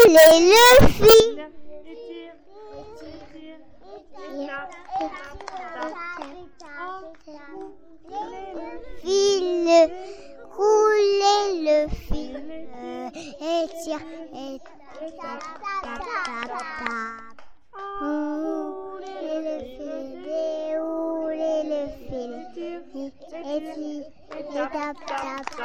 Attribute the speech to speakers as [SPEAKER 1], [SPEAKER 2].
[SPEAKER 1] rouler le fil. Fil, rouler le fil. Étire, tap, tap, tap, tap. Rouler le fil, dérouler le fil. Étire, tap, tap, tap.